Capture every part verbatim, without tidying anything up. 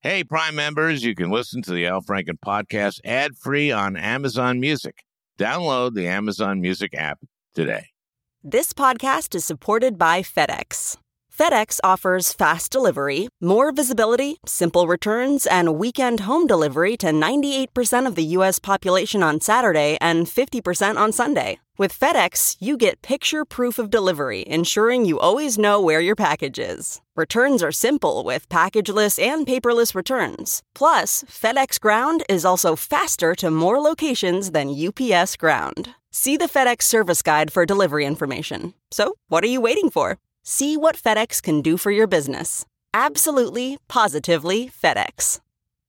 Hey, Prime members, you can listen to the Al Franken podcast ad-free on Amazon Music. Download the Amazon Music app today. This podcast is supported by FedEx. FedEx offers fast delivery, more visibility, simple returns, and weekend home delivery to ninety-eight percent of the U S population on Saturday and fifty percent on Sunday. With FedEx, you get picture proof of delivery, ensuring you always know where your package is. Returns are simple with packageless and paperless returns. Plus, FedEx Ground is also faster to more locations than U P S Ground. See the FedEx service guide for delivery information. So, what are you waiting for? See what FedEx can do for your business. Absolutely, positively FedEx.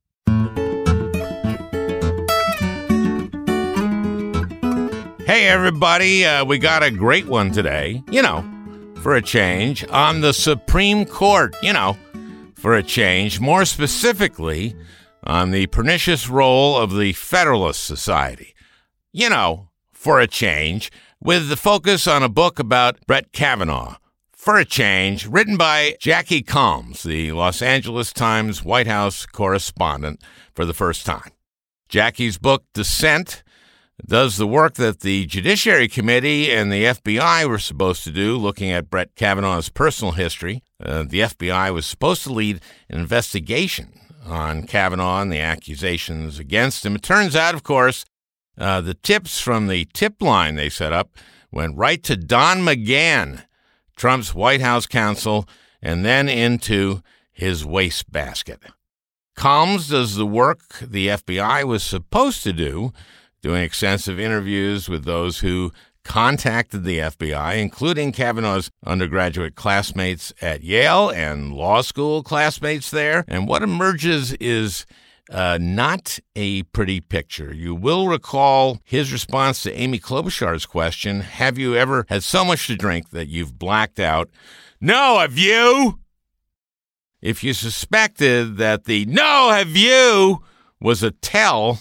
Hey, everybody. Uh, we got a great one today, you know, for a change, on the Supreme Court, you know, for a change, more specifically on the pernicious role of the Federalist Society, you know, for a change, with the focus on a book about Brett Kavanaugh. For a change, written by Jackie Calmes, the Los Angeles Times White House correspondent, for the first time. Jackie's book, Dissent, does the work that the Judiciary Committee and the F B I were supposed to do, looking at Brett Kavanaugh's personal history. Uh, the F B I was supposed to lead an investigation on Kavanaugh and the accusations against him. It turns out, of course, uh, the tips from the tip line they set up went right to Don McGahn, Trump's White House counsel, and then into his wastebasket. Calmes does the work the F B I was supposed to do, doing extensive interviews with those who contacted the F B I, including Kavanaugh's undergraduate classmates at Yale and law school classmates there. And what emerges is uh, not a pretty picture. You will recall his response to Amy Klobuchar's question, have you ever had so much to drink that you've blacked out? No, have you? If you suspected that the no, have you was a tell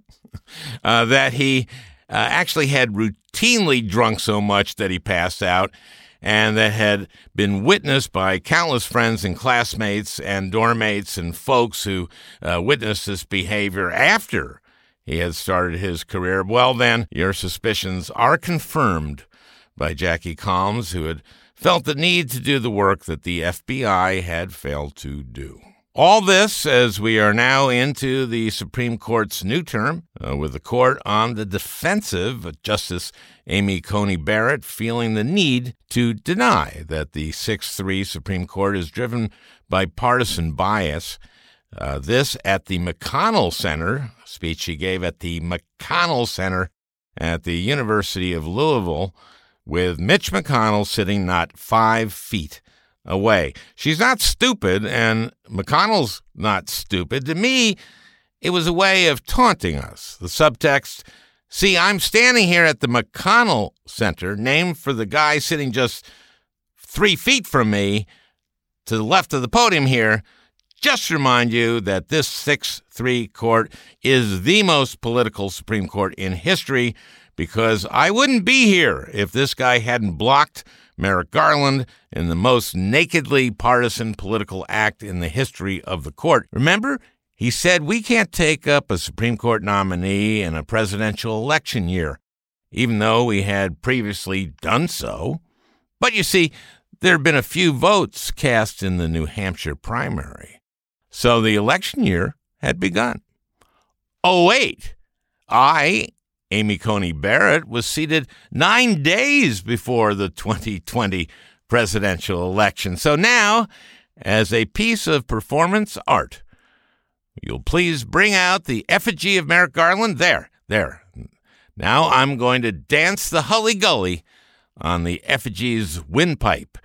uh, that he uh, actually had routinely drunk so much that he passed out, and that had been witnessed by countless friends and classmates and dorm mates and folks who uh, witnessed this behavior after he had started his career, well, then your suspicions are confirmed by Jackie Calmes, who had felt the need to do the work that the F B I had failed to do. All this as we are now into the Supreme Court's new term, uh, with the court on the defensive, Justice Amy Coney Barrett feeling the need to deny that the six three Supreme Court is driven by partisan bias. Uh, this at the McConnell Center, a speech she gave at the McConnell Center at the University of Louisville, with Mitch McConnell sitting not five feet away. She's not stupid, and McConnell's not stupid. To me, it was a way of taunting us. The subtext, see, I'm standing here at the McConnell Center, named for the guy sitting just three feet from me to the left of the podium here, just to remind you that this six three court is the most political Supreme Court in history, because I wouldn't be here if this guy hadn't blocked Merrick Garland in the most nakedly partisan political act in the history of the court. Remember, he said we can't take up a Supreme Court nominee in a presidential election year, even though we had previously done so. But you see, there had been a few votes cast in the New Hampshire primary, so the election year had begun. Oh, wait, I... Amy Coney Barrett was seated nine days before the twenty twenty presidential election. So now, as a piece of performance art, you'll please bring out the effigy of Merrick Garland. There, there. Now I'm going to dance the Hully-Gully on the effigy's windpipe.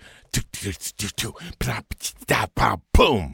Boom.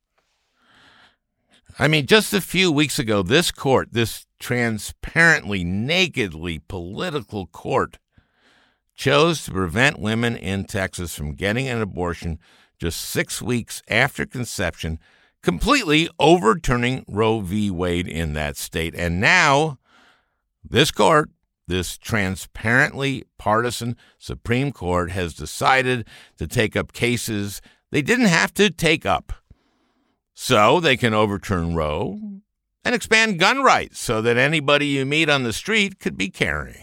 I mean, just a few weeks ago, this court, this transparently, nakedly political court, chose to prevent women in Texas from getting an abortion just six weeks after conception, completely overturning Roe v. Wade in that state. And now, this court, this transparently partisan Supreme Court, has decided to take up cases they didn't have to take up. So they can overturn Roe and expand gun rights so that anybody you meet on the street could be carrying.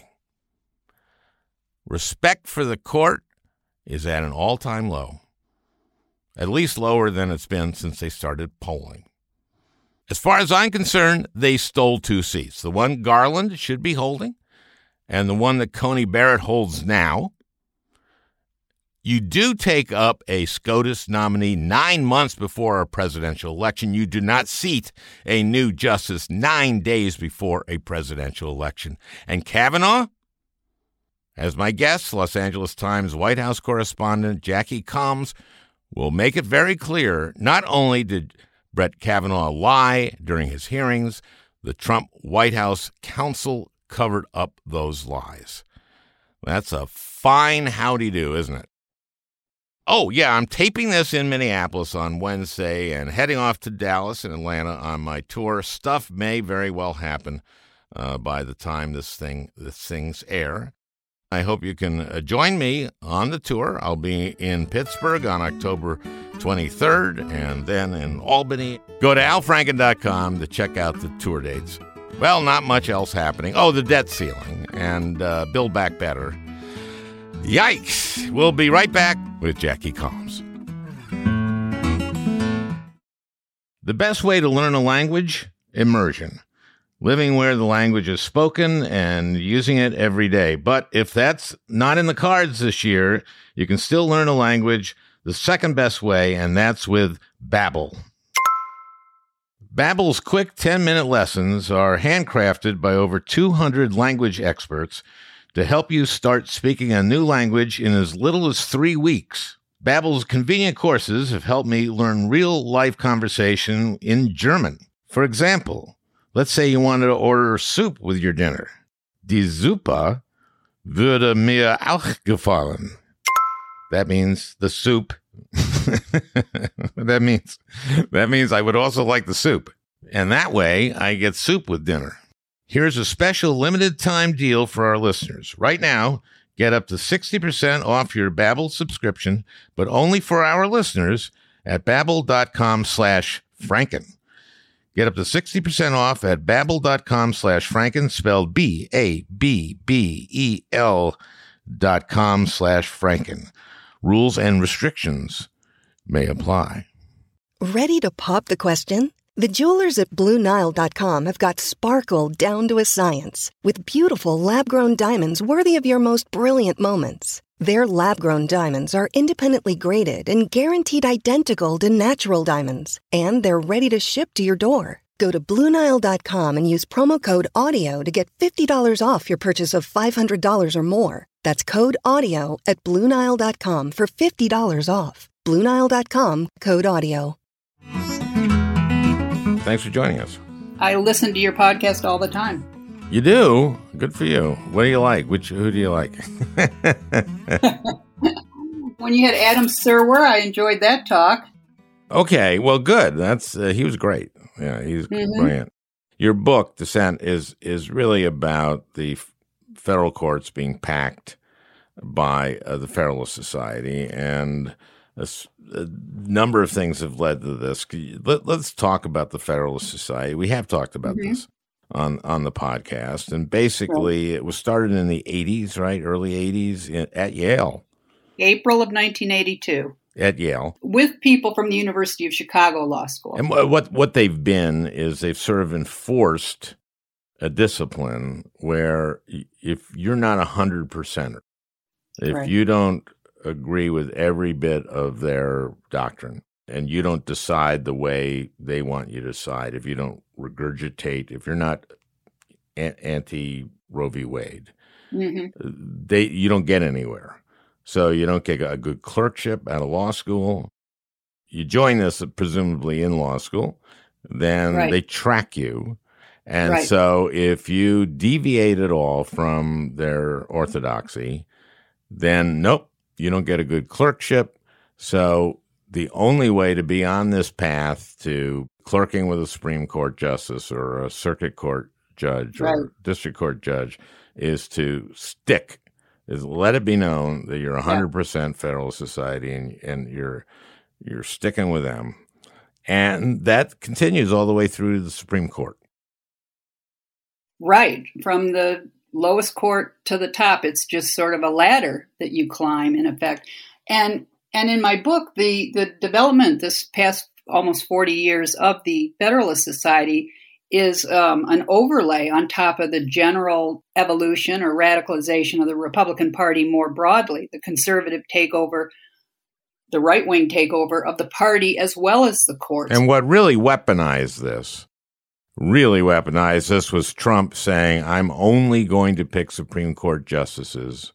Respect for the court is at an all-time low, at least lower than it's been since they started polling. As far as I'm concerned, they stole two seats. The one Garland should be holding and the one that Coney Barrett holds now. You do take up a SCOTUS nominee nine months before a presidential election. You do not seat a new justice nine days before a presidential election. And Kavanaugh, as my guest, Los Angeles Times White House correspondent Jackie Calmes will make it very clear, not only did Brett Kavanaugh lie during his hearings, the Trump White House counsel covered up those lies. That's a fine howdy-do, isn't it? Oh, yeah, I'm taping this in Minneapolis on Wednesday and heading off to Dallas and Atlanta on my tour. Stuff may very well happen uh, by the time this thing this thing's air. I hope you can uh, join me on the tour. I'll be in Pittsburgh on October twenty-third and then in Albany. Go to al franken dot com to check out the tour dates. Well, not much else happening. Oh, the debt ceiling and uh, Build Back Better. Yikes. We'll be right back with Jackie Calmes. The best way to learn a language? Immersion. Living where the language is spoken and using it every day. But if that's not in the cards this year, you can still learn a language the second best way, and that's with Babbel. Babbel's quick ten-minute lessons are handcrafted by over two hundred language experts to help you start speaking a new language in as little as three weeks. Babbel's convenient courses have helped me learn real-life conversation in German. For example, let's say you wanted to order soup with your dinner. Die Suppe würde mir auch gefallen. That means the soup. that means that means I would also like the soup. And that way, I get soup with dinner. Here's a special limited-time deal for our listeners. Right now, get up to sixty percent off your Babbel subscription, but only for our listeners at babbel.com slash franken. Get up to sixty percent off at babbel.com slash franken, spelled B A B B E L dot com slash franken. Rules and restrictions may apply. Ready to pop the question? The jewelers at Blue Nile dot com have got sparkle down to a science with beautiful lab-grown diamonds worthy of your most brilliant moments. Their lab-grown diamonds are independently graded and guaranteed identical to natural diamonds, and they're ready to ship to your door. Go to Blue Nile dot com and use promo code AUDIO to get fifty dollars off your purchase of five hundred dollars or more. That's code AUDIO at Blue Nile dot com for fifty dollars off. Blue Nile dot com, code AUDIO. Thanks for joining us. I listen to your podcast all the time. You do? Good for you. What do you like? Which Who do you like? When you had Adam Serwer, I enjoyed that talk. Okay, well, good. That's uh, he was great. Yeah, he's Mm-hmm. brilliant. Your book, Dissent, is is really about the f- federal courts being packed by uh, the Federalist Society, and a, s- a number of things have led to this. Let, let's talk about the Federalist Society. We have talked about Mm-hmm. this on on the podcast, and basically, it was started in the eighties, right, early eighties, in, at Yale. April of nineteen eighty-two. At Yale. With people from the University of Chicago Law School. And what what they've been is they've sort of enforced a discipline where if you're not a hundred percenter, if Right. you don't agree with every bit of their doctrine and you don't decide the way they want you to decide, if you don't regurgitate, if you're not a- anti Roe v. Wade, Mm-hmm. they you don't get anywhere. So you don't get a good clerkship at a law school. You join this presumably in law school, then Right. they track you. And Right. so if you deviate at all from their orthodoxy, then nope, you don't get a good clerkship. So the only way to be on this path to clerking with a Supreme Court justice or a circuit court judge Right. or district court judge is to stick is let it be known that you're one hundred percent Federalist Society and, and you're you're sticking with them. And that continues all the way through the Supreme Court. Right. From the lowest court to the top, it's just sort of a ladder that you climb, in effect. And and in my book, the, the development this past almost forty years of the Federalist Society is um, an overlay on top of the general evolution or radicalization of the Republican Party more broadly, the conservative takeover, the right-wing takeover of the party as well as the courts. And what really weaponized this, really weaponized this was Trump saying, I'm only going to pick Supreme Court justices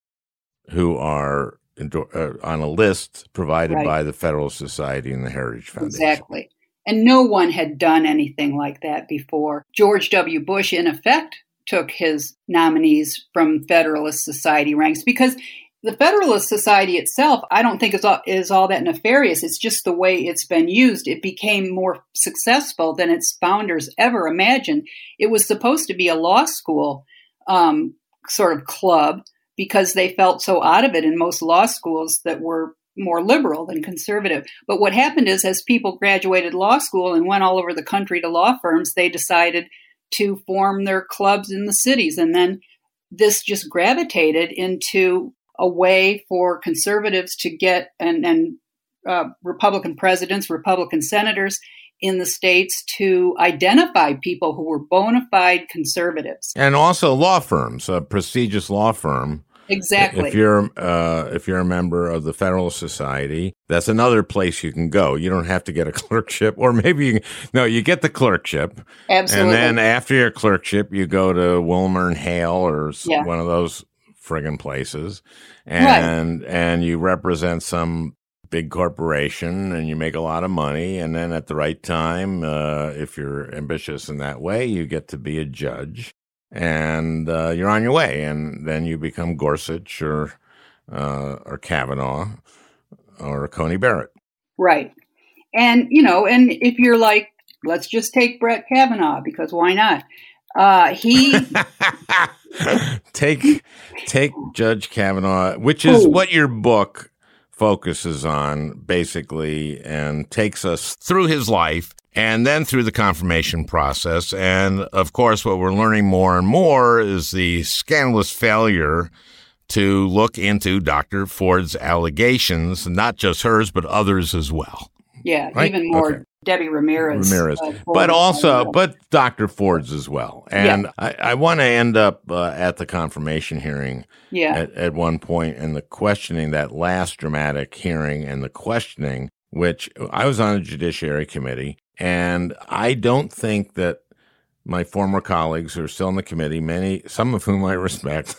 who are uh, on a list provided Right. by the Federalist Society and the Heritage Foundation. Exactly. And no one had done anything like that before. George W. Bush, in effect, took his nominees from Federalist Society ranks because the Federalist Society itself, I don't think is all, is all that nefarious. It's just the way it's been used. It became more successful than its founders ever imagined. It was supposed to be a law school um, sort of club because they felt so out of it in most law schools that were more liberal than conservative. But what happened is as people graduated law school and went all over the country to law firms, they decided to form their clubs in the cities. And then this just gravitated into a way for conservatives to get and, and uh, Republican presidents, Republican senators in the states to identify people who were bona fide conservatives. And also law firms, a prestigious law firm. Exactly. If you're uh, if you're a member of the Federalist Society, that's another place you can go. You don't have to get a clerkship, or maybe you no, you get the clerkship. Absolutely. And then after your clerkship, you go to Wilmer and Hale or Yeah. one of those friggin' places, and Right. and you represent some big corporation, and you make a lot of money. And then at the right time, uh, if you're ambitious in that way, you get to be a judge. And uh, you're on your way, and then you become Gorsuch or uh, or Kavanaugh or Coney Barrett. Right. And, you know, and if you're like, let's just take Brett Kavanaugh, because why not? Uh, he take take Judge Kavanaugh, which is Oh. what your book focuses on, basically, and takes us through his life and then through the confirmation process. And, of course, what we're learning more and more is the scandalous failure to look into Doctor Ford's allegations, not just hers, but others as well. Yeah, Right? even more Okay. Debbie Ramirez. Ramirez, uh, but Ford. also, but Doctor Ford's as well. And I, I want to end up uh, at the confirmation hearing yeah, at, at one point, and the questioning, that last dramatic hearing and the questioning, which I was on a judiciary committee, and I don't think that my former colleagues who are still in the committee, many, some of whom I respect,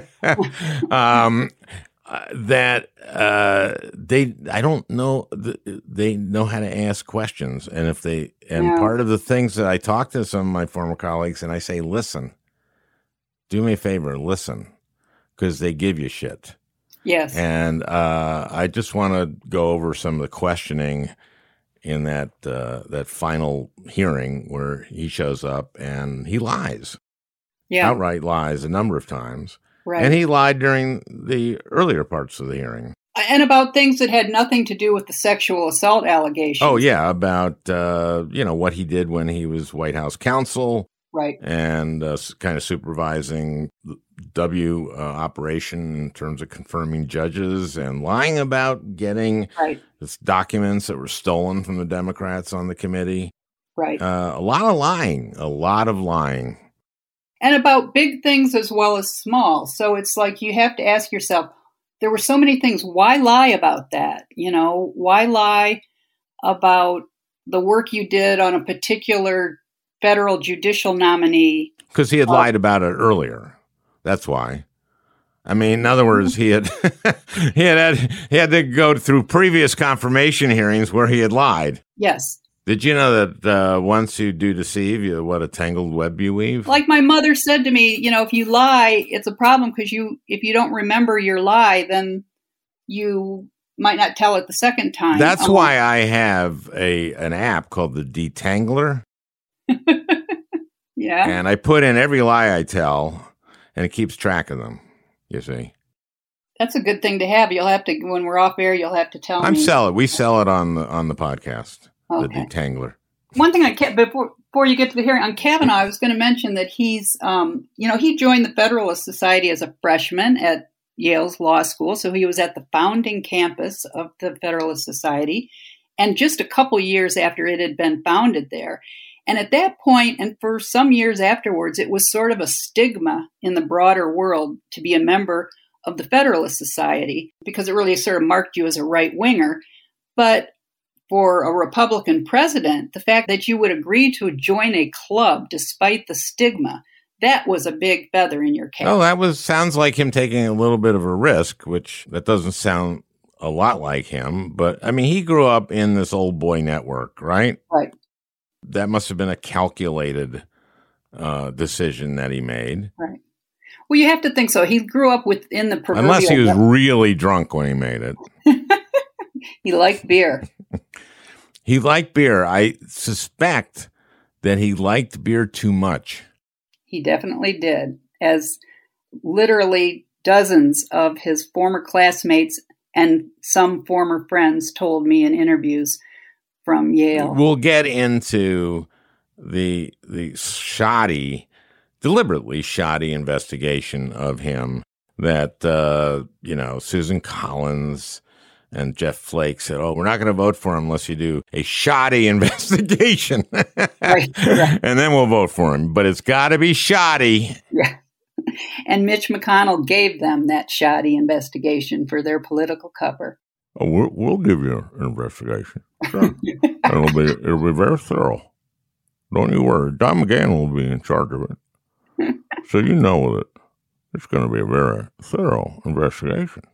um, uh, that uh, they, I don't know, they know how to ask questions. And if they, and Yeah. part of the things that I talk to some of my former colleagues and I say, listen, do me a favor, listen, because they give you shit. yes, And uh, I just want to go over some of the questioning in that uh, that final hearing where he shows up and he lies, yeah, outright lies a number of times. right. And he lied during the earlier parts of the hearing. And about things that had nothing to do with the sexual assault allegations. Oh, yeah, about, uh, you know, what he did when he was White House counsel Right. and uh, kind of supervising the W uh, operation in terms of confirming judges and lying about getting Right. this documents that were stolen from the Democrats on the committee. Right. Uh, a lot of lying, a lot of lying. And about big things as well as small. So it's like you have to ask yourself, there were so many things. Why lie about that? You know, why lie about the work you did on a particular federal judicial nominee? Because he had Oh. lied about it earlier. That's why. I mean, in other words, he had he had, had he had to go through previous confirmation hearings where he had lied. Yes. Did you know that uh, once you do deceive, you what a tangled web you weave? Like my mother said to me, you know, if you lie, it's a problem because you, if you don't remember your lie, then you might not tell it the second time. That's Um, why I have a an app called the Detangler, Yeah. and I put in every lie I tell, and it keeps track of them. You see, That's a good thing to have. You'll have to, when we're off air, you'll have to tell I'm me. sell it. We sell it on the on the podcast. Okay. the detangler. One thing I kept before before you get to the hearing on Kavanaugh, I was going to mention that he's, um, you know, he joined the Federalist Society as a freshman at Yale's law school, so he was at the founding campus of the Federalist Society, and just a couple years after it had been founded there. And at that point, and for some years afterwards, it was sort of a stigma in the broader world to be a member of the Federalist Society because it really sort of marked you as a right-winger. But for a Republican president, the fact that you would agree to join a club despite the stigma, that was a big feather in your cap. Oh, that was sounds like him taking a little bit of a risk, which that doesn't sound a lot like him. But I mean, he grew up in this old boy network, right? Right. That must have been a calculated uh, decision that he made. Right. Well, you have to think so. He grew up within the proverbial... Unless he was really drunk when he made it. He liked beer. He liked beer. I suspect that he liked beer too much. He definitely did, as literally dozens of his former classmates and some former friends told me in interviews from Yale. We'll get into the the shoddy, deliberately shoddy investigation of him that, uh, you know, Susan Collins and Jeff Flake said, oh, we're not going to vote for him unless you do a shoddy investigation. Right, right. And then we'll vote for him. But it's got to be shoddy. Yeah. And Mitch McConnell gave them that shoddy investigation for their political cover. Oh, we'll, we'll give you an investigation. Sure. it'll be it'll be very thorough. Don't you worry. Don McGahn will be in charge of it. So you know that it's going to be a very thorough investigation.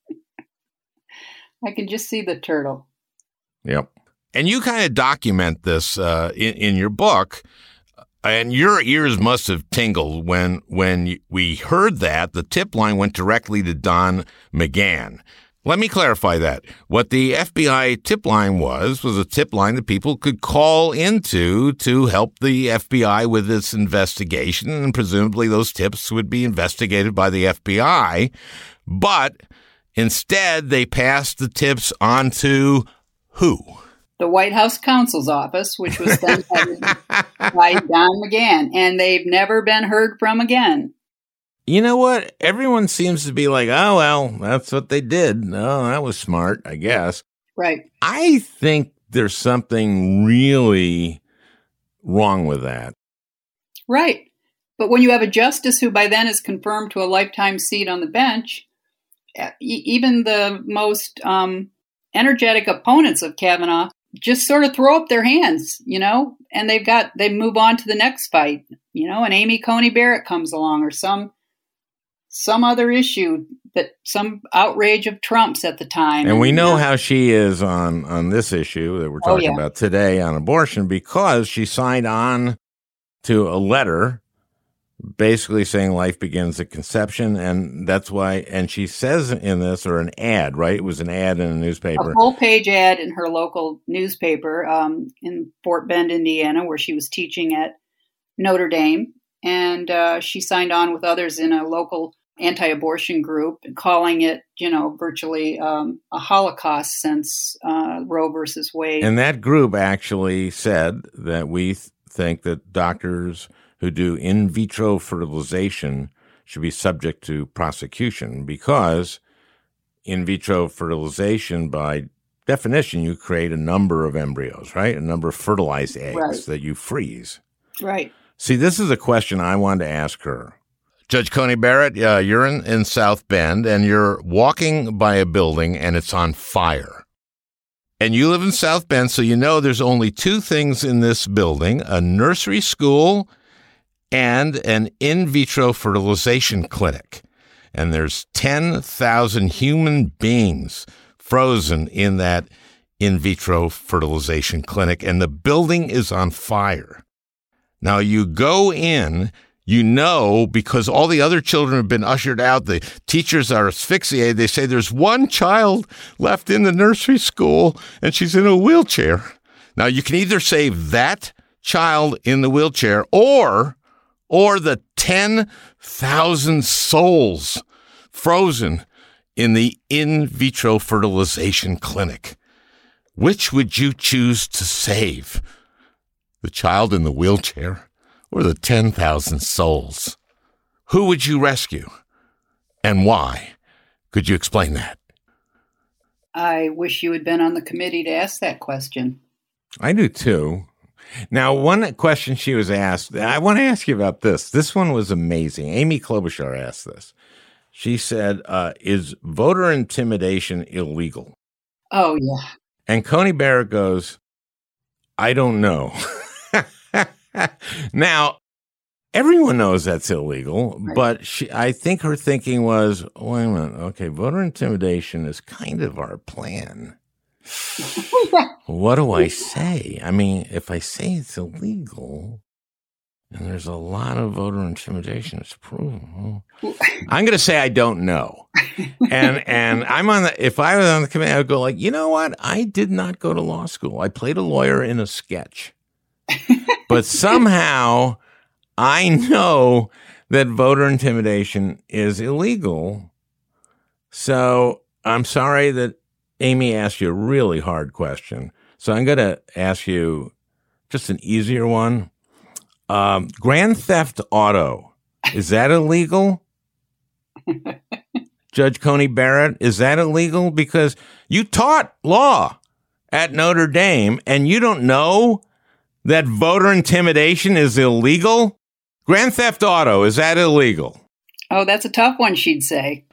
I can just see the turtle. Yep. And you kind of document this uh, in, in your book, and your ears must have tingled when when we heard that the tip line went directly to Don McGahn. Let me clarify that. What the F B I tip line was, was a tip line that people could call into to help the F B I with its investigation, and presumably those tips would be investigated by the F B I. But instead, they passed the tips on to who? The White House counsel's office, which was then headed by Don McGahn, and they've never been heard from again. You know what? Everyone seems to be like, oh, well, that's what they did. Oh, that was smart, I guess. Right. I think there's something really wrong with that. Right. But when you have a justice who by then is confirmed to a lifetime seat on the bench, even the most um, energetic opponents of Kavanaugh just sort of throw up their hands, you know, and they've got, they move on to the next fight, you know, and Amy Coney Barrett comes along or some some other issue, that some outrage of Trump's at the time. And we know you know, how she is on, on this issue that we're talking oh, yeah. about today on abortion, because she signed on to a letter basically saying life begins at conception. And that's why, and she says in this, or an ad, right? It was an ad in a newspaper. A full page ad in her local newspaper um, in Fort Bend, Indiana, where she was teaching at Notre Dame. And uh, she signed on with others in a local anti-abortion group, calling it, you know, virtually um, a Holocaust since uh, Roe versus Wade. And that group actually said that we th- think that doctors who do in vitro fertilization should be subject to prosecution, because in vitro fertilization, by definition, you create a number of embryos, right? A number of fertilized eggs right. that you freeze. Right. See, this is a question I wanted to ask her. Judge Coney Barrett, uh, you're in, in South Bend, and you're walking by a building, and it's on fire. And you live in South Bend, so you know there's only two things in this building, a nursery school and an in vitro fertilization clinic. And there's ten thousand human beings frozen in that in vitro fertilization clinic, and the building is on fire. Now, you go in, you know, because all the other children have been ushered out, the teachers are asphyxiated. They say there's one child left in the nursery school, and she's in a wheelchair. Now, you can either save that child in the wheelchair or, or the ten thousand souls frozen in the in vitro fertilization clinic. Which would you choose to save? The child in the wheelchair or the ten thousand souls? Who would you rescue and why? Could you explain that? I wish you had been on the committee to ask that question. I do too. Now, one question she was asked, I want to ask you about this. This one was amazing. Amy Klobuchar asked this. She said, uh, is voter intimidation illegal? Oh, yeah. And Coney Barrett goes, I don't know. Now, everyone knows that's illegal, right. But she, I think her thinking was, wait a minute, okay, voter intimidation is kind of our plan. What do I say? I mean, if I say it's illegal, and there's a lot of voter intimidation, it's proven. I'm going to say I don't know. And and I'm on the, if I was on the committee, I would go like, you know what? I did not go to law school. I played a lawyer in a sketch. But somehow I know that voter intimidation is illegal. So I'm sorry that Amy asked you a really hard question. So I'm going to ask you just an easier one. Um, Grand Theft Auto, is that illegal? Judge Coney Barrett, is that illegal? Because you taught law at Notre Dame and you don't know that voter intimidation is illegal? Grand Theft Auto, is that illegal? Oh, that's a tough one, she'd say.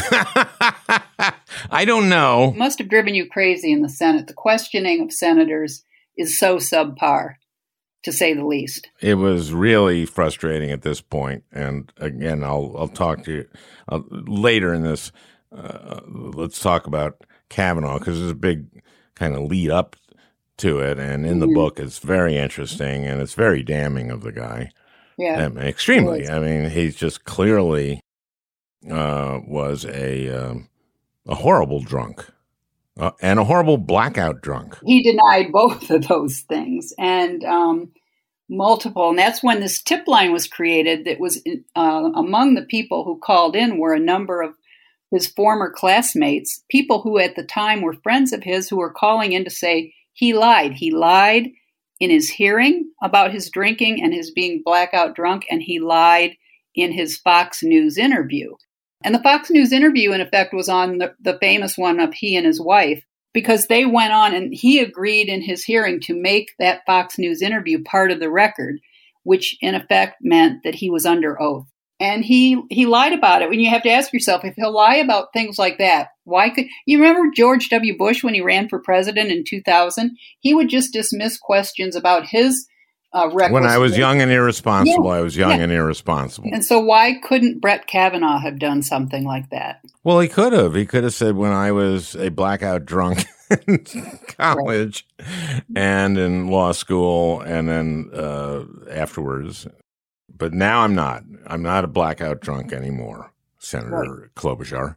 I don't know. It must have driven you crazy in the Senate. The questioning of senators is so subpar, to say the least. It was really frustrating at this point. And again, I'll I'll talk to you uh, later in this. Uh, let's talk about Kavanaugh, because there's a big kind of lead up to it. And in the mm-hmm. book, it's very interesting and it's very damning of the guy. Yeah. I mean, extremely. I mean, he's just clearly uh, was a um, a horrible drunk uh, and a horrible blackout drunk. He denied both of those things and um, multiple. And that's when this tip line was created that was uh, among the people who called in were a number of his former classmates, people who at the time were friends of his who were calling in to say he lied. He lied in his hearing about his drinking and his being blackout drunk, and he lied in his Fox News interview. And the Fox News interview, in effect, was on the, the famous one of he and his wife, because they went on and he agreed in his hearing to make that Fox News interview part of the record, which in effect meant that he was under oath. And he, he lied about it. When you have to ask yourself, if he'll lie about things like that, why could you remember George W. Bush when he ran for president in two thousand? He would just dismiss questions about his uh, record. When I was young and irresponsible, yeah. I was young yeah. and irresponsible. And so why couldn't Brett Kavanaugh have done something like that? Well, he could have. He could have said when I was a blackout drunk in college right. and in law school and then uh, afterwards. But now I'm not. I'm not a blackout drunk anymore, Senator right. Klobuchar.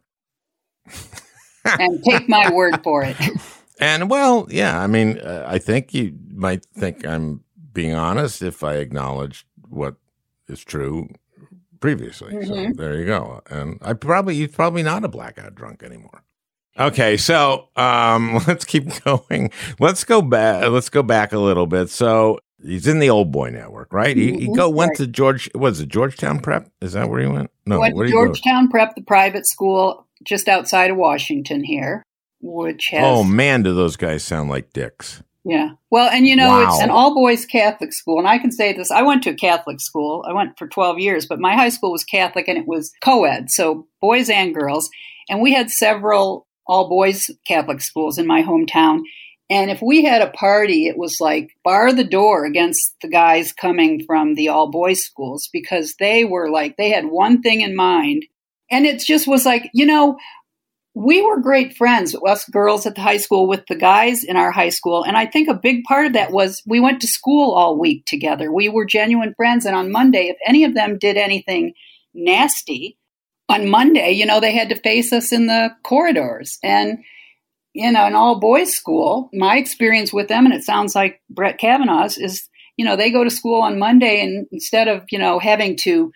And take my word for it. And, well, yeah, I mean, uh, I think you might think I'm being honest if I acknowledge what is true previously. Mm-hmm. So there you go. And I probably, you're probably not a blackout drunk anymore. Okay, so um, let's keep going. Let's go back. Let's go back a little bit. So he's in the Old Boy Network, right? He, he go went right. to George. Was it Georgetown Prep? Is that where he went? No, went where to Georgetown Prep, the private school just outside of Washington here, which has. Oh man, do those guys sound like dicks? Yeah. Well, and you know, wow. it's an all-boys Catholic school. And I can say this, I went to a Catholic school. I went for twelve years, but my high school was Catholic and it was co-ed, so boys and girls. And we had several all-boys Catholic schools in my hometown. And if we had a party, it was like bar the door against the guys coming from the all-boys schools, because they were like, they had one thing in mind. And it just was like, you know, we were great friends, us girls at the high school, with the guys in our high school. And I think a big part of that was we went to school all week together. We were genuine friends. And on Monday, if any of them did anything nasty, on Monday, you know, they had to face us in the corridors. And, you know, an all boys school, my experience with them, and it sounds like Brett Kavanaugh's, is, you know, they go to school on Monday and instead of, you know, having to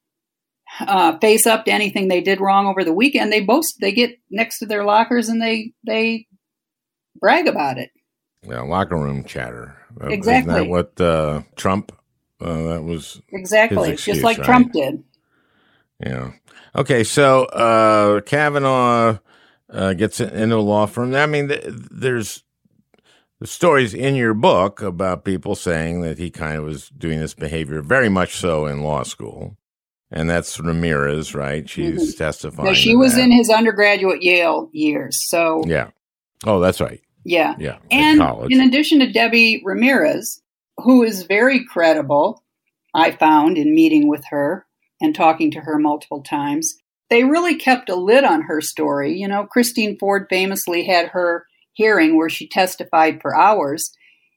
Uh, face up to anything they did wrong over the weekend, they both they get next to their lockers and they they brag about it. Yeah, locker room chatter. Exactly. Isn't that what uh, Trump, uh, that was Exactly, his excuse, just like right? Trump did. Yeah. Okay, so uh, Kavanaugh uh, gets into a law firm. I mean, th- there's the stories in your book about people saying that he kind of was doing this behavior very much so in law school. And that's Ramirez, right? She's mm-hmm. testifying. No, she was that. in his undergraduate Yale years. So yeah. Oh, that's right. Yeah. Yeah. And college. In addition to Debbie Ramirez, who is very credible, I found in meeting with her and talking to her multiple times, they really kept a lid on her story. You know, Christine Ford famously had her hearing where she testified for hours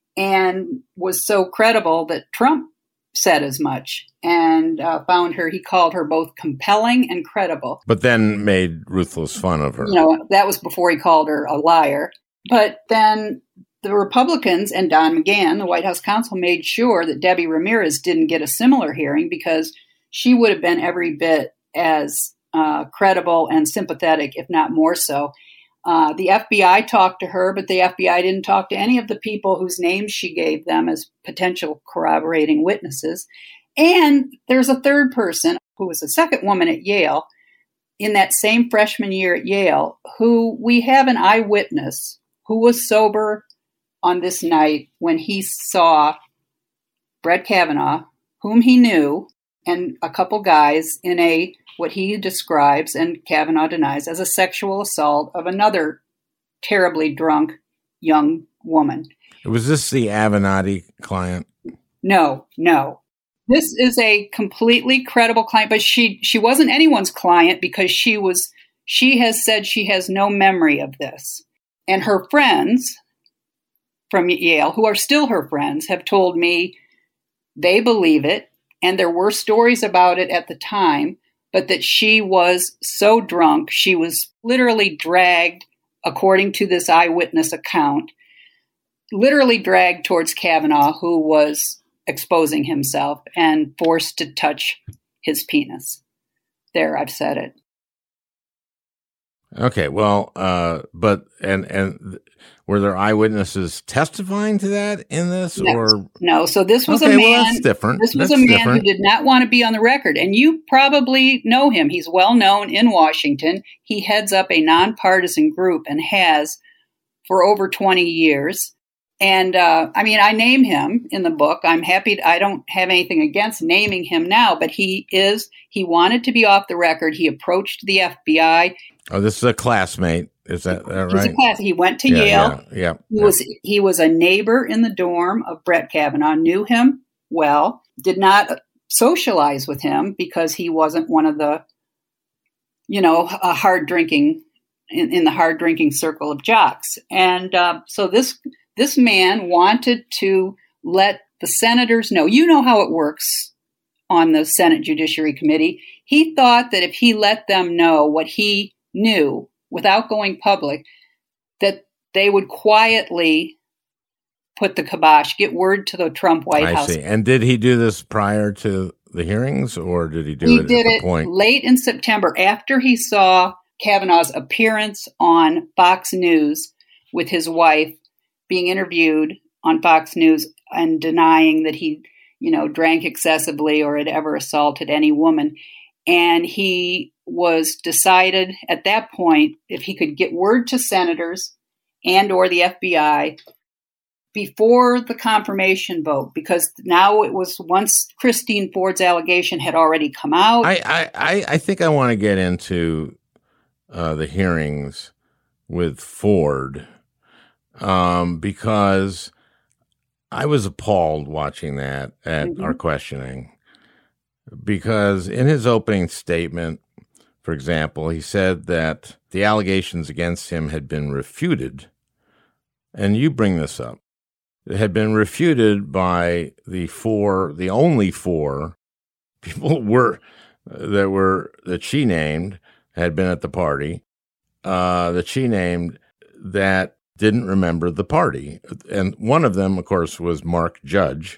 and was so credible that Trump said as much and uh, found her, he called her both compelling and credible. But then made ruthless fun of her. You know, that was before he called her a liar. But then the Republicans and Don McGahn, the White House counsel, made sure that Debbie Ramirez didn't get a similar hearing because she would have been every bit as uh, credible and sympathetic, if not more so. Uh, the F B I talked to her, but the F B I didn't talk to any of the people whose names she gave them as potential corroborating witnesses. And there's a third person who was the second woman at Yale in that same freshman year at Yale, who we have an eyewitness who was sober on this night when he saw Brett Kavanaugh, whom he knew, and a couple guys in a, what he describes and Kavanaugh denies as a sexual assault of another terribly drunk young woman. Was this the Avenatti client? No, no. This is a completely credible client, but she, she wasn't anyone's client because she was, she has said she has no memory of this. And her friends from Yale, who are still her friends, have told me they believe it, and there were stories about it at the time, but that she was so drunk, she was literally dragged, according to this eyewitness account, literally dragged towards Kavanaugh, who was exposing himself, and forced to touch his penis. There, I've said it. Okay, well, uh, but and and were there eyewitnesses testifying to that in this, no, or no? So this was okay, a man. Well, that's different. This was that's a man different. who did not want to be on the record, and you probably know him. He's well known in Washington. He heads up a nonpartisan group and has for over twenty years. And uh, I mean, I name him in the book. I'm happy. To, I don't have anything against naming him now, but he is. He wanted to be off the record. He approached the F B I. Oh, this is a classmate. Is that, that right? He's a class. He went to yeah, Yale. Yeah, yeah. He yeah. was he was a neighbor in the dorm of Brett Kavanaugh. Knew him well. Did not socialize with him because he wasn't one of the, you know, a hard drinking in, in the hard drinking circle of jocks. And uh, so this this man wanted to let the senators know. You know how it works on the Senate Judiciary Committee. He thought that if he let them know what he knew without going public, that they would quietly put the kibosh, get word to the Trump White I House. I see. And did he do this prior to the hearings, or did he do he it did at the it point? late in September after he saw Kavanaugh's appearance on Fox News with his wife being interviewed on Fox News and denying that he, you know, drank excessively or had ever assaulted any woman. And he was decided at that point if he could get word to senators and or the F B I before the confirmation vote, because now it was once Christine Ford's allegation had already come out. I, I, I think I want to get into uh, the hearings with Ford um, because I was appalled watching that at mm-hmm. our questioning. Because in his opening statement, for example, he said that the allegations against him had been refuted. And you bring this up. It had been refuted by the four, the only four people were that were that she named had been at the party, uh, that she named that didn't remember the party. And one of them, of course, was Mark Judge,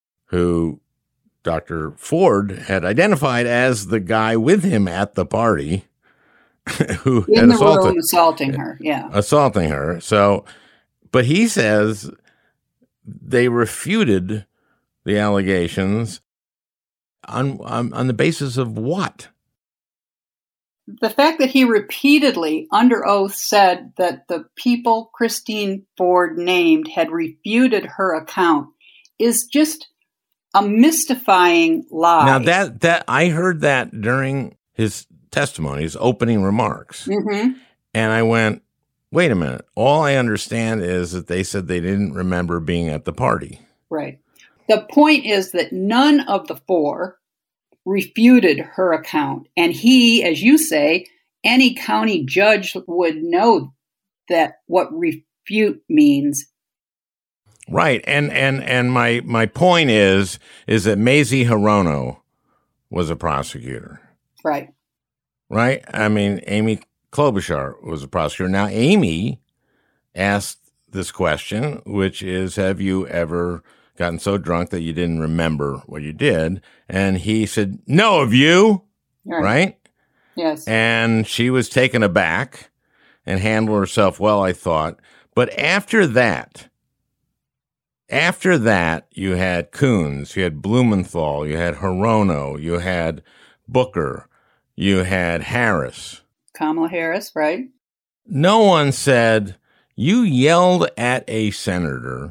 who Doctor Ford had identified as the guy with him at the party who in had the assaulted, room assaulting her. Yeah. Assaulting her. So, But he says they refuted the allegations on, on, on the basis of what? The fact that he repeatedly, under oath, said that the people Christine Ford named had refuted her account is just a mystifying lie. Now, that, that I heard that during his testimony, his opening remarks. Mm-hmm. And I went, wait a minute. All I understand is that they said they didn't remember being at the party. Right. The point is that none of the four refuted her account. And he, as you say, any county judge would know that what refute means. Right. And and and my my point is is that Mazie Hirono was a prosecutor. Right. Right? I mean, Amy Klobuchar was a prosecutor. Now, Amy asked this question, which is, have you ever gotten so drunk that you didn't remember what you did? And he said, no, have you? Right. Right? Yes. And she was taken aback and handled herself well, I thought. But after that, after that, you had Coons, you had Blumenthal, you had Hirono, you had Booker, you had Harris. Kamala Harris, right? No one said, you yelled at a senator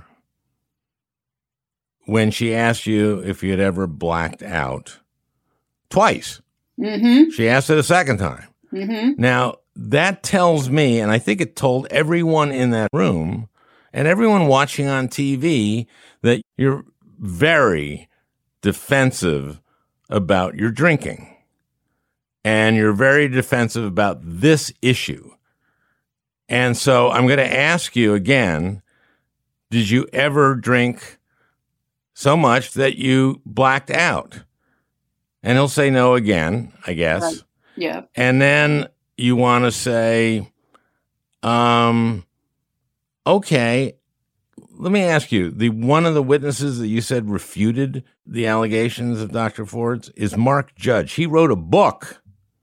when she asked you if you had ever blacked out twice. Mm-hmm. She asked it a second time. Mm-hmm. Now, that tells me, and I think it told everyone in that room and everyone watching on T V, that you're very defensive about your drinking. And you're very defensive about this issue. And so I'm going to ask you again, did you ever drink so much that you blacked out? And he'll say no again, I guess. Right. Yeah. And then you want to say, um, okay, let me ask you, the one of the witnesses that you said refuted the allegations of Doctor Ford's is Mark Judge. He wrote a book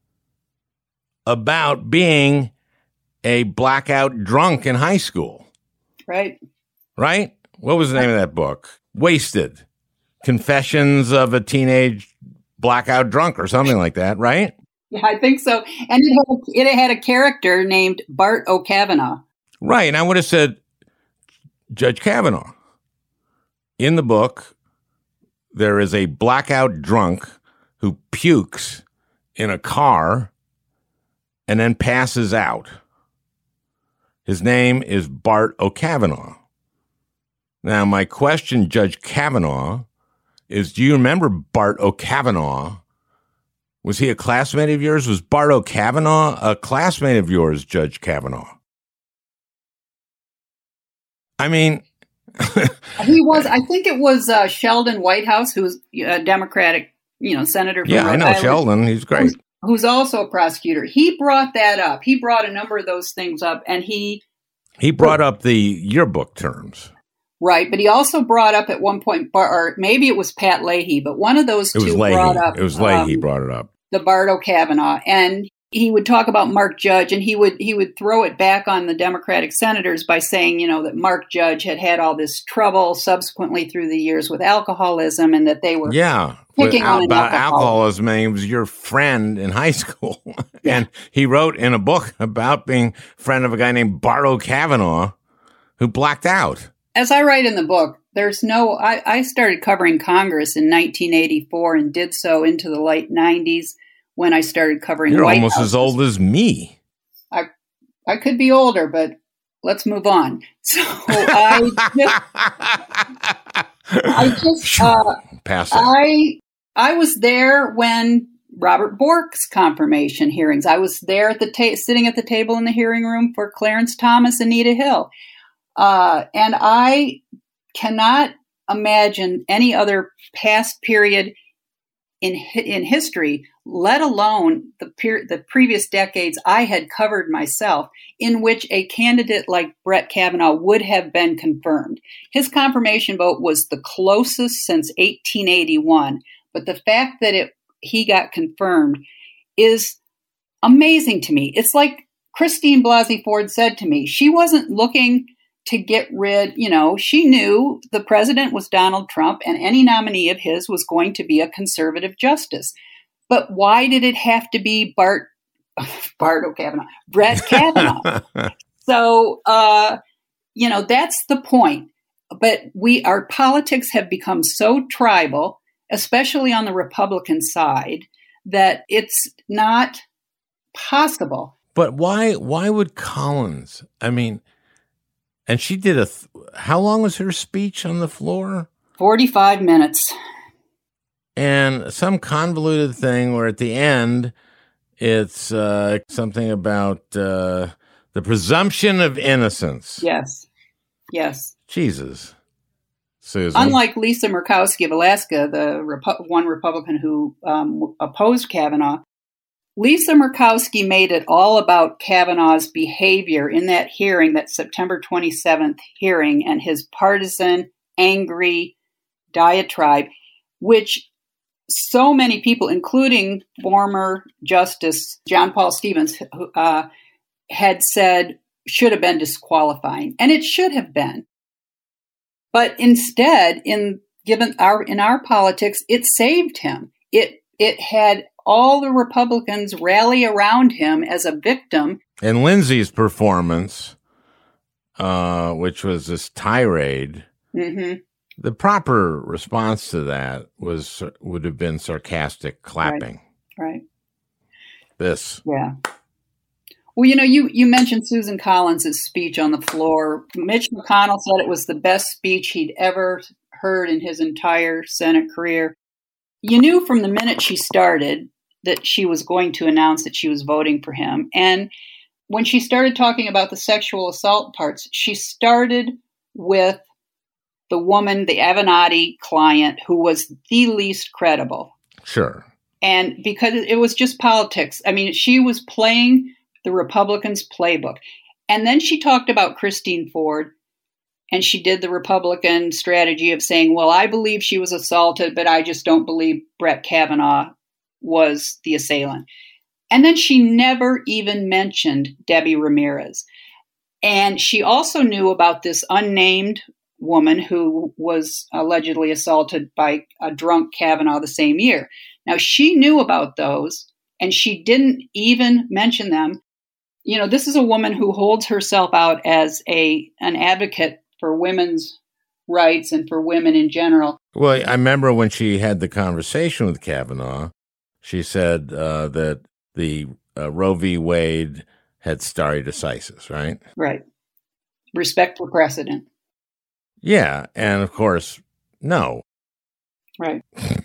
about being a blackout drunk in high school. Right. Right? What was the name of that book? Wasted. Confessions of a Teenage Blackout Drunk or something like that, right? Yeah, I think so. And it had, it had a character named Bart O'Kavanaugh. Right. And I would have said Judge Kavanaugh. In the book, there is a blackout drunk who pukes in a car and then passes out. His name is Bart O'Kavanaugh. Now, my question, Judge Kavanaugh, is do you remember Bart O'Kavanaugh? Was he a classmate of yours? Was Bart O'Kavanaugh a classmate of yours, Judge Kavanaugh? I mean... He was, I think it was uh, Sheldon Whitehouse, who's a Democratic, you know, senator. From yeah, I know Island, Sheldon. He's great. Who's, who's also a prosecutor. He brought that up. He brought a number of those things up, and he... He brought up the yearbook terms. Right, but he also brought up at one point, or maybe it was Pat Leahy, but one of those It was two Leahy. brought up... It was Leahy um, brought it up. The Bart O'Kavanaugh, and he would talk about Mark Judge, and he would he would throw it back on the Democratic senators by saying, you know, that Mark Judge had had all this trouble subsequently through the years with alcoholism, and that they were yeah picking with, on an about alcoholic. alcoholism. And he was your friend in high school, and he wrote in a book about being friend of a guy named Bart O'Kavanaugh who blacked out. As I write in the book, there's no. I, I started covering Congress in nineteen eighty-four and did so into the late nineties. When I started covering You're White almost Houses. as old as me. I I could be older, but let's move on. So I just, I just uh, Pass it. I I was there when Robert Bork's confirmation hearings. I was there at the ta- sitting at the table in the hearing room for Clarence Thomas and Anita Hill, uh, and I cannot imagine any other past period in in history, let alone the per- the previous decades I had covered myself, in which a candidate like Brett Kavanaugh would have been confirmed. His confirmation vote was the closest since eighteen eighty-one, but the fact that it he got confirmed is amazing to me. It's like Christine Blasey Ford said to me, she wasn't looking to get rid, you know, she knew the president was Donald Trump and any nominee of his was going to be a conservative justice. But why did it have to be Bart, Bart O'Kavanaugh, Brett Kavanaugh? So, uh, you know, that's the point. But we, our politics have become so tribal, especially on the Republican side, that it's not possible. But why, why would Collins, I mean, and she did a, th- how long was her speech on the floor? forty-five minutes. And some convoluted thing where at the end, it's uh, something about uh, the presumption of innocence. Yes. Yes. Jesus. Susan. Unlike Lisa Murkowski of Alaska, the Repu- one Republican who um, opposed Kavanaugh, Lisa Murkowski made it all about Kavanaugh's behavior in that hearing, that September twenty-seventh hearing, and his partisan, angry diatribe, which so many people, including former Justice John Paul Stevens, uh, had said should have been disqualifying. And it should have been. But instead, in given our in our politics, it saved him. It it had all the Republicans rally around him as a victim. And Lindsey's performance, uh, which was this tirade, mm-hmm. the proper response to that was would have been sarcastic clapping. Right. right. This. Yeah. Well, you know, you, you mentioned Susan Collins' speech on the floor. Mitch McConnell said it was the best speech he'd ever heard in his entire Senate career. You knew from the minute she started that she was going to announce that she was voting for him. And when she started talking about the sexual assault parts, she started with the woman, the Avenatti client, who was the least credible. Sure. And because it was just politics. I mean, she was playing the Republicans' playbook. And then she talked about Christine Ford, and she did the Republican strategy of saying, well, I believe she was assaulted, but I just don't believe Brett Kavanaugh was the assailant. And then she never even mentioned Debbie Ramirez. And she also knew about this unnamed woman who was allegedly assaulted by a drunk Kavanaugh the same year. Now, she knew about those, and she didn't even mention them. You know, this is a woman who holds herself out as a an advocate for women's rights and for women in general. Well, I remember when she had the conversation with Kavanaugh, she said uh, that the uh, Roe v. Wade had stare decisis, right? Right. Respect for precedent. Yeah. And of course, no. Right.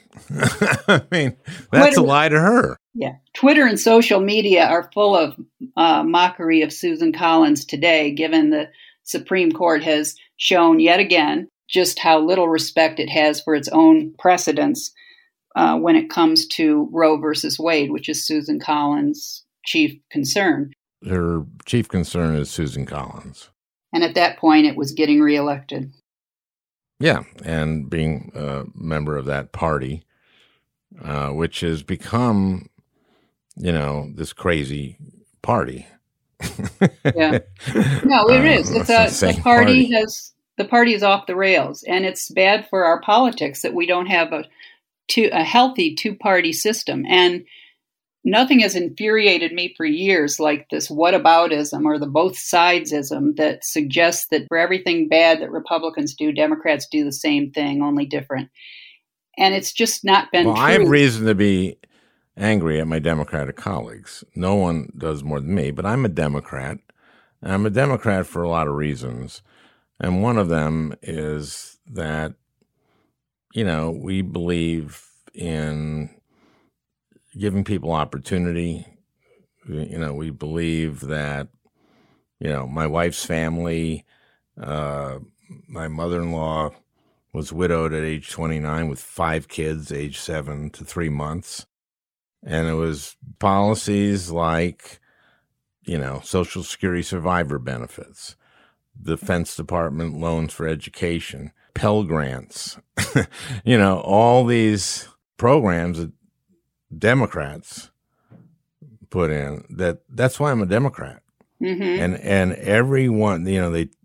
I mean, that's Twitter, a lie to her. Yeah. Twitter and social media are full of uh, mockery of Susan Collins today, given the Supreme Court has shown yet again just how little respect it has for its own precedents uh, when it comes to Roe versus Wade, which is Susan Collins' chief concern. Her chief concern is Susan Collins. And at that point, it was getting reelected. Yeah, and being a member of that party, uh, which has become, you know, this crazy party. Yeah. No, it is. It's a, the, the party, party has the party is off the rails, and it's bad for our politics that we don't have a two, a healthy two-party system. And nothing has infuriated me for years like this whataboutism or the both sidesism that suggests that for everything bad that Republicans do, Democrats do the same thing, only different. And it's just not been well, true. I have reason to be angry at my Democratic colleagues. No one does more than me, but I'm a Democrat. And I'm a Democrat for a lot of reasons. And one of them is that, you know, we believe in giving people opportunity. You know, we believe that, you know, my wife's family, uh, my mother-in-law was widowed at age twenty-nine with five kids, age seven to three months. And it was policies like, you know, Social Security survivor benefits, Defense Department loans for education, Pell Grants, you know, all these programs that Democrats put in. That that's why I'm a Democrat. Mm-hmm. And and everyone, you know, they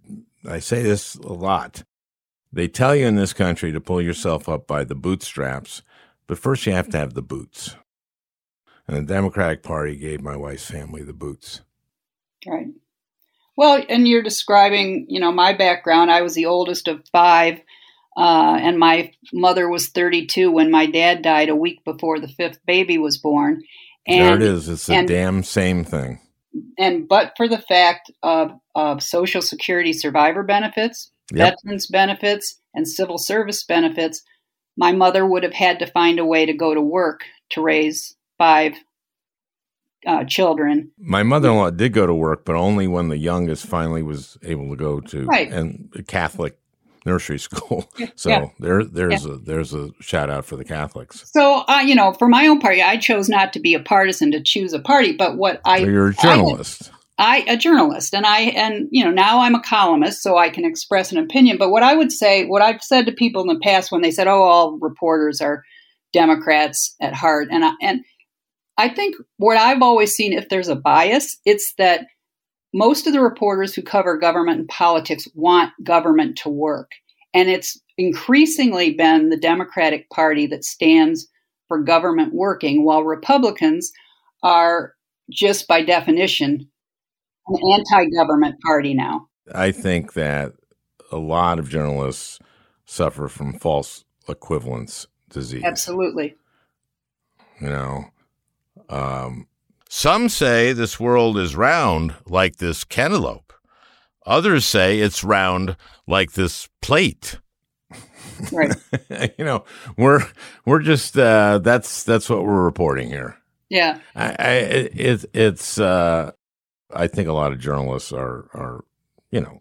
I say this a lot. They tell you in this country to pull yourself up by the bootstraps, but first you have to have the boots. And the Democratic Party gave my wife's family the boots. Right. Well, and you're describing, you know, my background. I was the oldest of five, uh, and my mother was thirty-two when my dad died a week before the fifth baby was born. And, there it is. It's the and, damn same thing. And but for the fact of, of Social Security survivor benefits, yep. veterans benefits, and civil service benefits, my mother would have had to find a way to go to work to raise five uh, children. My mother-in-law did go to work, but only when the youngest finally was able to go to right. and a Catholic nursery school. So yeah. there, there's yeah. a there's a shout out for the Catholics. So uh, you know, for my own party, I chose not to be a partisan to choose a party. But what I so you're a journalist. I, I a journalist, and I and you know now I'm a columnist, so I can express an opinion. But what I would say, what I've said to people in the past when they said, "Oh, all reporters are Democrats at heart," and I, and I think what I've always seen, if there's a bias, it's that most of the reporters who cover government and politics want government to work. And it's increasingly been the Democratic Party that stands for government working, while Republicans are just by definition an anti-government party now. I think that a lot of journalists suffer from false equivalence disease. Absolutely. You know, um, some say this world is round like this cantaloupe. Others say it's round like this plate. Right. You know, we're we're just uh, that's that's what we're reporting here. Yeah. I, I it, it's uh, I think a lot of journalists are are you know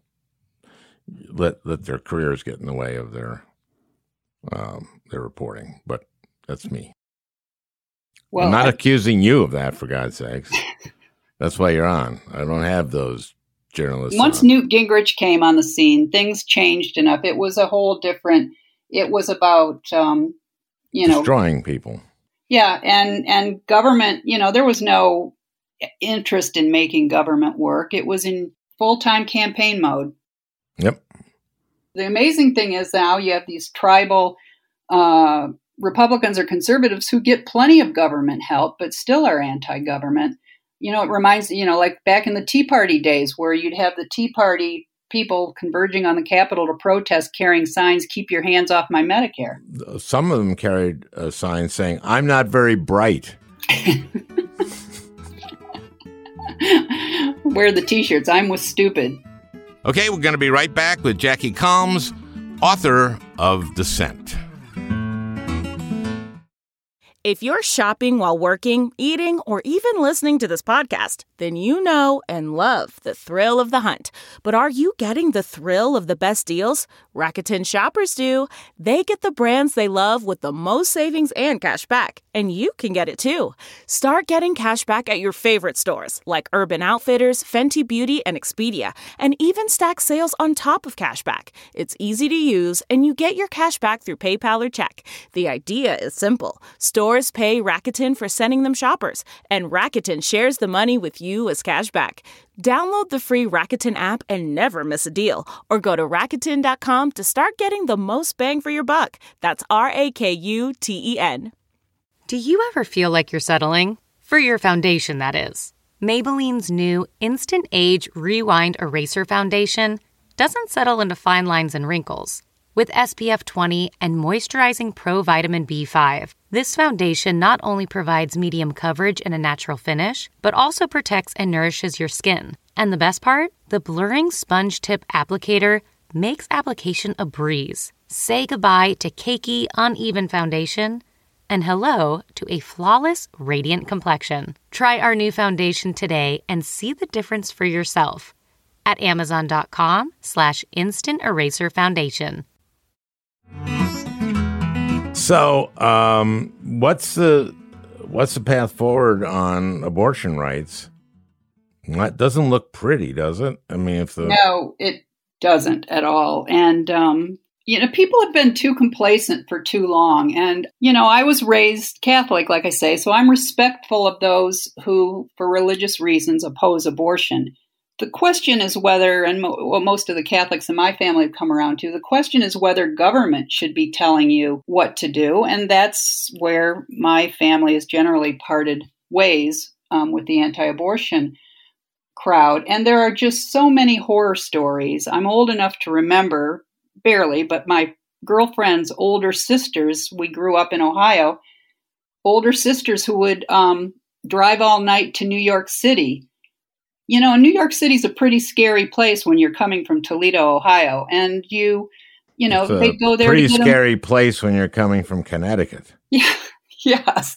let let their careers get in the way of their um, their reporting, but that's me. Well, I'm not I, accusing you of that, for God's sakes. That's why you're on. I don't have those journalists. Once on. Newt Gingrich came on the scene, things changed enough. It was a whole different. It was about um, you know destroying people. Yeah, and and government. You know, there was no interest in making government work. It was in full-time campaign mode. Yep. The amazing thing is now you have these tribal. Uh, Republicans or conservatives who get plenty of government help, but still are anti-government. You know, it reminds, you know, like back in the Tea Party days where you'd have the Tea Party people converging on the Capitol to protest, carrying signs, "Keep your hands off my Medicare." Some of them carried a sign saying, "I'm not very bright." Wear the T-shirts, "I'm with stupid." Okay, we're going to be right back with Jackie Calmes, author of Dissent. If you're shopping while working, eating, or even listening to this podcast, then you know and love the thrill of the hunt. But are you getting the thrill of the best deals? Rakuten shoppers do. They get the brands they love with the most savings and cash back. And you can get it too. Start getting cash back at your favorite stores like Urban Outfitters, Fenty Beauty, and Expedia. And even stack sales on top of cash back. It's easy to use, and you get your cash back through PayPal or check. The idea is simple. Stores pay Rakuten for sending them shoppers, and Rakuten shares the money with you as cash back. Download the free Rakuten app and never miss a deal, or go to Rakuten dot com to start getting the most bang for your buck. That's R A K U T E N. Do you ever feel like you're settling? For your foundation, that is. Maybelline's new Instant Age Rewind Eraser Foundation doesn't settle into fine lines and wrinkles. With S P F twenty and moisturizing Pro Vitamin B five, this foundation not only provides medium coverage and a natural finish, but also protects and nourishes your skin. And the best part? The blurring sponge tip applicator makes application a breeze. Say goodbye to cakey, uneven foundation and hello to a flawless, radiant complexion. Try our new foundation today and see the difference for yourself at amazon.com slash instant eraser foundation. So, um, what's the what's the path forward on abortion rights? That doesn't look pretty, does it? I mean, if the no, it doesn't at all. And um, you know, people have been too complacent for too long. And you know, I was raised Catholic, like I say, so I'm respectful of those who, for religious reasons, oppose abortion. The question is whether, and mo- what most of the Catholics in my family have come around to, the question is whether government should be telling you what to do. And that's where my family has generally parted ways um, with the anti-abortion crowd. And there are just so many horror stories. I'm old enough to remember, barely, but my girlfriend's older sisters, we grew up in Ohio, older sisters who would um, drive all night to New York City. You know, New York City's a pretty scary place when you're coming from Toledo, Ohio, and you, you know, they go there. Pretty to get scary them. place when you're coming from Connecticut. Yeah, yes.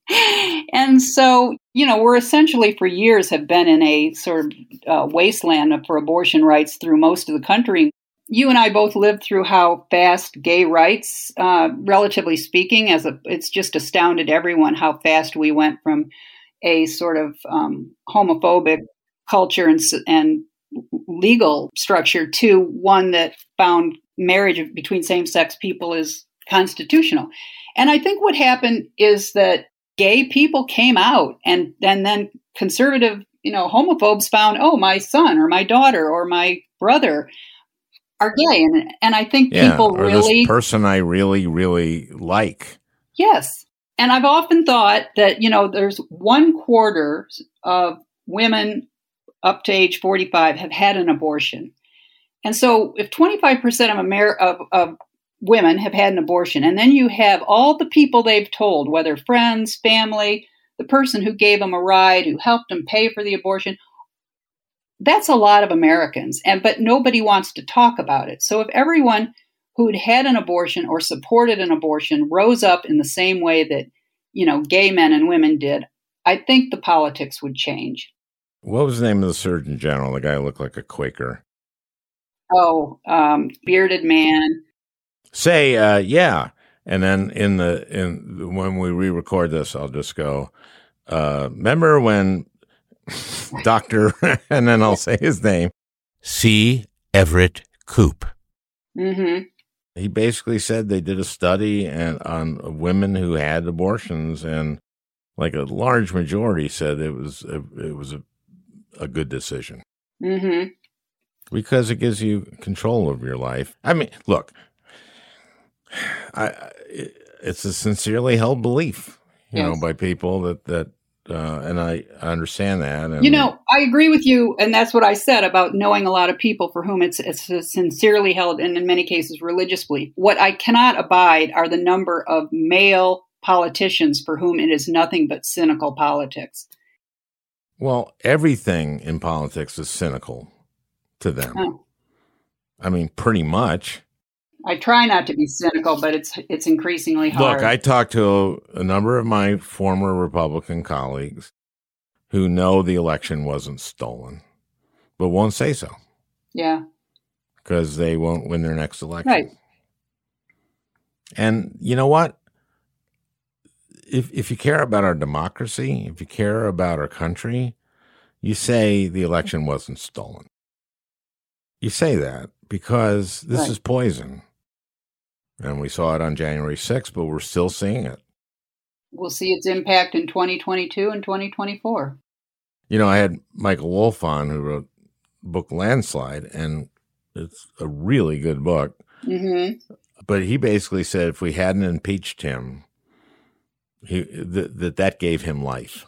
And so, you know, we're essentially for years have been in a sort of uh, wasteland for abortion rights through most of the country. You and I both lived through how fast gay rights, uh, relatively speaking, as a, it's just astounded everyone how fast we went from a sort of um, homophobic culture and, and legal structure to one that found marriage between same-sex people is constitutional. And I think what happened is that gay people came out and, and then conservative, you know, homophobes found, oh, my son or my daughter or my brother are gay. And, and I think yeah, people or really... this person I really, really like. Yes. And I've often thought that, you know, there's one quarter of women up to age forty-five have had an abortion. And so if twenty-five percent of, Amer- of, of women have had an abortion, and then you have all the people they've told, whether friends, family, the person who gave them a ride, who helped them pay for the abortion, that's a lot of Americans. And but nobody wants to talk about it. So if everyone who'd had an abortion or supported an abortion rose up in the same way that, you know, gay men and women did, I think the politics would change. What was the name of the Surgeon General? The guy who looked like a Quaker. Oh, um, bearded man. Say, uh, yeah. And then in the in when we re-record this, I'll just go, uh, remember when Doctor, and then I'll say his name, C. Everett Koop. Mm-hmm. He basically said they did a study and on women who had abortions, and like a large majority said it was a, it was a, a good decision. Mm-hmm. Because it gives you control over your life. I mean, look, I, it's a sincerely held belief, you yes. know, by people that, that uh, and I understand that. And, you know, I agree with you. And that's what I said about knowing a lot of people for whom it's, it's a sincerely held, and in many cases, religious belief. What I cannot abide are the number of male politicians for whom it is nothing but cynical politics. Well, everything in politics is cynical to them. Oh. I mean, pretty much. I try not to be cynical, but it's it's increasingly hard. Look, I talked to a, a number of my former Republican colleagues who know the election wasn't stolen, but won't say so. Yeah. Because they won't win their next election. Right. And you know what? If if you care about our democracy, if you care about our country, you say the election wasn't stolen. You say that because this right. is poison. And we saw it on January sixth, but we're still seeing it. We'll see its impact in twenty twenty-two and twenty twenty-four. You know, I had Michael Wolff on, who wrote the book Landslide, and it's a really good book. Mm-hmm. But he basically said if we hadn't impeached him, he th- that that gave him life.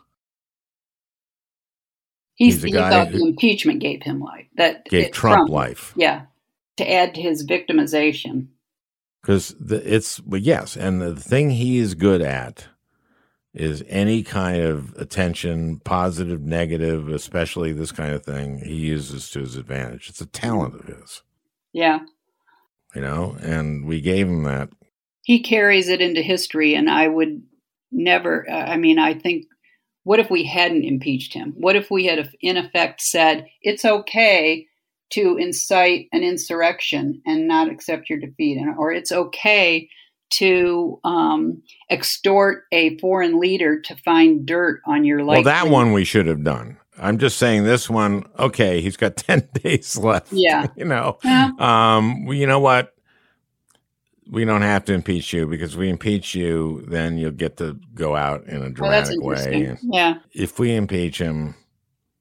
He's, He's he thought the impeachment gave him life. That gave it, Trump, Trump life. Yeah, to add to his victimization. Because it's, well, yes, and the thing he is good at is any kind of attention, positive, negative, especially this kind of thing, he uses to his advantage. It's a talent of his. Yeah. You know, and we gave him that. He carries it into history, and I would never, I mean, I think, what if we hadn't impeached him? What if we had, in effect, said, it's okay to incite an insurrection and not accept your defeat, or it's okay to um, extort a foreign leader to find dirt on your life. Well, that one we should have done. I'm just saying this one, okay, he's got ten days left. Yeah. You know, yeah. Um, well, you know what? We don't have to impeach you, because if we impeach you, then you'll get to go out in a dramatic well, way. Yeah. If we impeach him,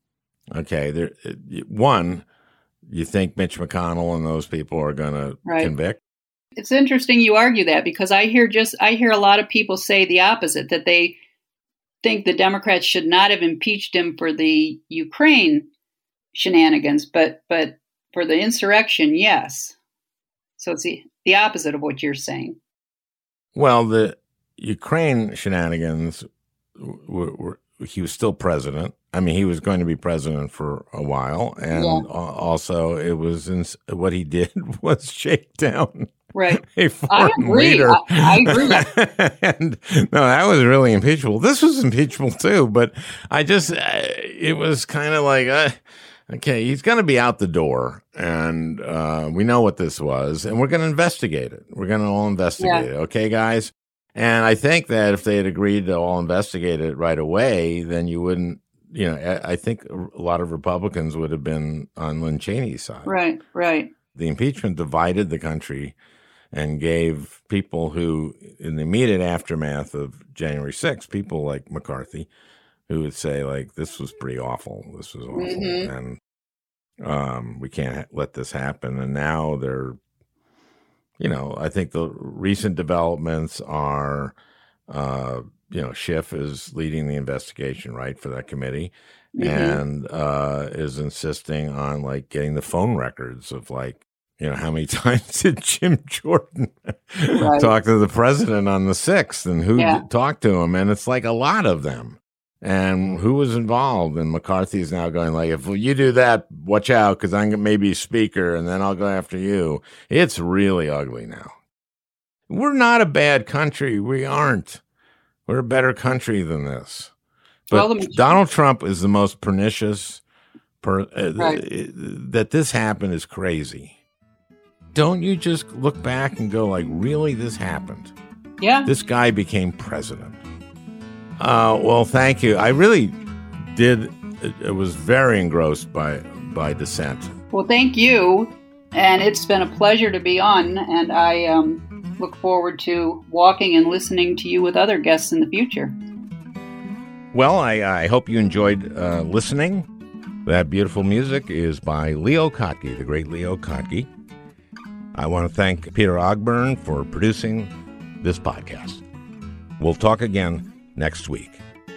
Okay, there. One, you think Mitch McConnell and those people are going to Right. convict? It's interesting you argue that, because I hear just I hear a lot of people say the opposite, that they think the Democrats should not have impeached him for the Ukraine shenanigans, but but for the insurrection, yes. So it's the, the opposite of what you're saying. Well, the Ukraine shenanigans were, were he was still president. I mean, he was going to be president for a while, and Yeah. al- also it was in, what he did was shake down Right. a I foreign agree. leader. I, I agree. And no, that was really impeachable. This was impeachable too, but I just, uh, it was kind of like, uh, okay, he's going to be out the door, and uh, we know what this was, and we're going to investigate it. We're going to all investigate Yeah. it. Okay, guys? And I think that if they had agreed to all investigate it right away, then you wouldn't, you know, I, I think a lot of Republicans would have been on Lynn Cheney's side. Right, right. The impeachment divided the country and gave people who, in the immediate aftermath of January sixth, people like McCarthy, who would say, like, this was pretty awful. This was awful. Mhm. And um, we can't ha- let this happen. And now they're, you know, I think the recent developments are, uh, you know, Schiff is leading the investigation, right, for that committee, Mhm. and uh, is insisting on, like, getting the phone records of, like, you know, how many times did Jim Jordan Right. talk to the president on the sixth, and who Yeah. d- talked to him? And it's like a lot of them. And who was involved? And McCarthy's now going like, if you do that, watch out, because I'm maybe speaker, and then I'll go after you. It's really ugly now. We're not a bad country. We aren't. We're a better country than this. But Well, the- Donald Trump is the most pernicious. Per, uh, Right. uh, that this happened is crazy. Don't you just look back and go like, really, this happened? Yeah. This guy became president. Uh, well, thank you. I really did. I was very engrossed by by Dissent. Well, thank you. And it's been a pleasure to be on. And I um, look forward to walking and listening to you with other guests in the future. Well, I, I hope you enjoyed uh, listening. That beautiful music is by Leo Kottke, the great Leo Kottke. I want to thank Peter Ogburn for producing this podcast. We'll talk again next week.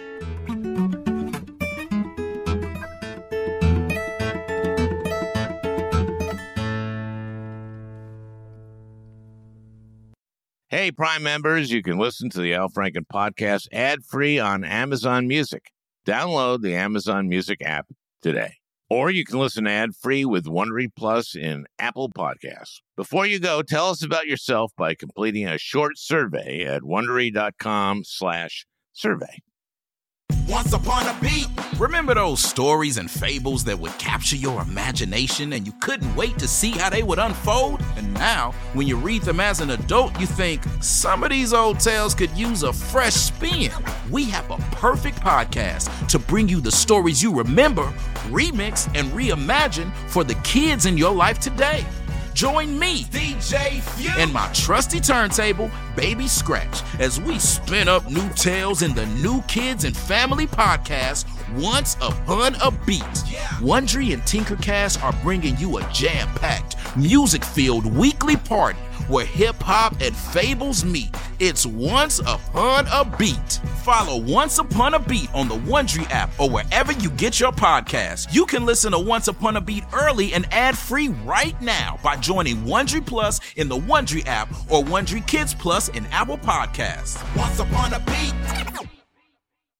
Hey, Prime members, you can listen to the Al Franken podcast ad-free on Amazon Music. Download the Amazon Music app today. Or you can listen ad-free with Wondery Plus in Apple Podcasts. Before you go, tell us about yourself by completing a short survey at Wondery.com slash survey. Once upon a beat. Remember those stories and fables that would capture your imagination and you couldn't wait to see how they would unfold? And now, when you read them as an adult, you think, some of these old tales could use a fresh spin. We have a perfect podcast to bring you the stories you remember, remix, and reimagine for the kids in your life today. Join me, D J Few, and my trusty turntable, Baby Scratch, as we spin up new tales in the New Kids and Family podcast, Once Upon a Beat. Yeah. Wondery and Tinkercast are bringing you a jam-packed, music-filled weekly party where hip-hop and fables meet. It's Once Upon a Beat. Follow Once Upon a Beat on the Wondery app or wherever you get your podcasts. You can listen to Once Upon a Beat early and ad-free right now by joining Wondery Plus in the Wondery app or Wondery Kids Plus in Apple Podcasts. Once Upon